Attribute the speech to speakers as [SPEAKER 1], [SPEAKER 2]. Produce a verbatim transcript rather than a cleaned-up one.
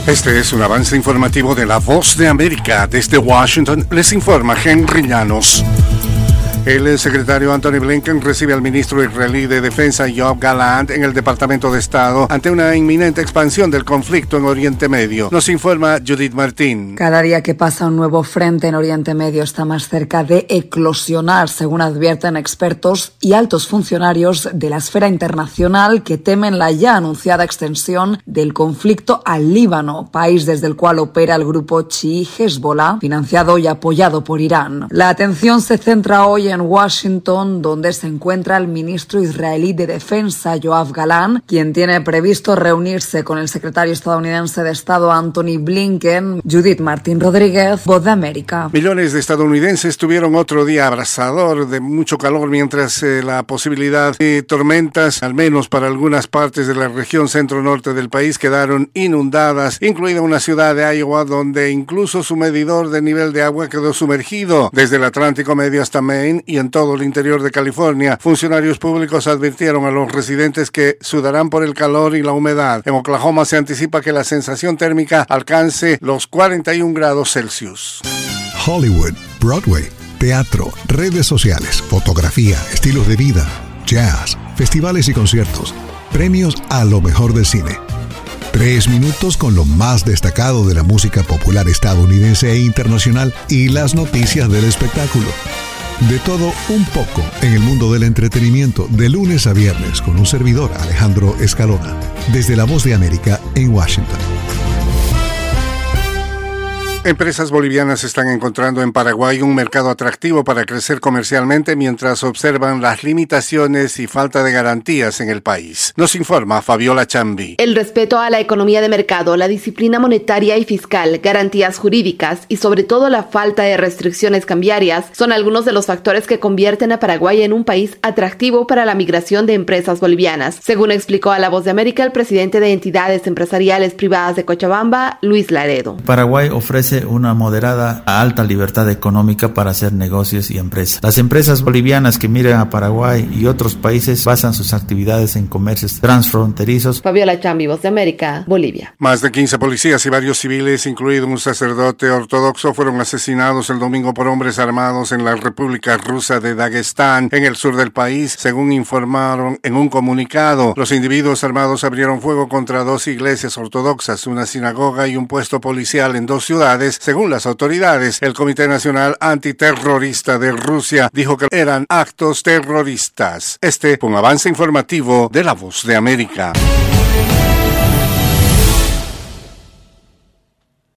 [SPEAKER 1] Este es un avance informativo de La Voz de América. Desde Washington les informa Henry Llanos. El secretario Antony Blinken recibe al ministro israelí de Defensa Yoav Gallant en el Departamento de Estado ante una inminente expansión del conflicto en Oriente Medio. Nos informa Judith Martín.
[SPEAKER 2] Cada día que pasa un nuevo frente en Oriente Medio está más cerca de eclosionar, según advierten expertos y altos funcionarios de la esfera internacional que temen la ya anunciada extensión del conflicto al Líbano, país desde el cual opera el grupo chií Hezbollah, financiado y apoyado por Irán. La atención se centra hoy en en Washington, donde se encuentra el ministro israelí de Defensa, Yoav Gallant, quien tiene previsto reunirse con el secretario estadounidense de Estado, Antony Blinken. Judith Martín Rodríguez, Voz de América.
[SPEAKER 1] Millones de estadounidenses tuvieron otro día abrasador de mucho calor, mientras eh, la posibilidad de tormentas, al menos para algunas partes de la región centro-norte del país, quedaron inundadas, incluida una ciudad de Iowa, donde incluso su medidor de nivel de agua quedó sumergido. Desde el Atlántico Medio hasta Maine y en todo el interior de California, funcionarios públicos advirtieron a los residentes que sudarán por el calor y la humedad. En Oklahoma se anticipa que la sensación térmica alcance los cuarenta y un grados Celsius.
[SPEAKER 3] Hollywood, Broadway, teatro, redes sociales, fotografía, estilos de vida, jazz, festivales y conciertos, premios a lo mejor del cine. Tres minutos con lo más destacado de la música popular estadounidense e internacional y las noticias del espectáculo. De todo un poco en el mundo del entretenimiento, de lunes a viernes, con un servidor, Alejandro Escalona, desde La Voz de América en Washington.
[SPEAKER 1] Empresas bolivianas están encontrando en Paraguay un mercado atractivo para crecer comercialmente mientras observan las limitaciones y falta de garantías en el país. Nos informa Fabiola Chambi.
[SPEAKER 4] El respeto a la economía de mercado, la disciplina monetaria y fiscal, garantías jurídicas y sobre todo la falta de restricciones cambiarias son algunos de los factores que convierten a Paraguay en un país atractivo para la migración de empresas bolivianas, según explicó a La Voz de América el presidente de entidades empresariales privadas de Cochabamba, Luis Laredo.
[SPEAKER 5] Paraguay ofrece una moderada a alta libertad económica para hacer negocios y empresas. Las empresas bolivianas que miran a Paraguay y otros países basan sus actividades en comercios transfronterizos.
[SPEAKER 4] Fabiola Chambi, Voz de América, Bolivia.
[SPEAKER 1] Más de quince policías y varios civiles, incluido un sacerdote ortodoxo, fueron asesinados el domingo por hombres armados en la República Rusa de Daguestán, en el sur del país, según informaron en un comunicado. Los individuos armados abrieron fuego contra dos iglesias ortodoxas, una sinagoga y un puesto policial en dos ciudades. Según las autoridades, el Comité Nacional Antiterrorista de Rusia dijo que eran actos terroristas. Este fue un avance informativo de La Voz de América.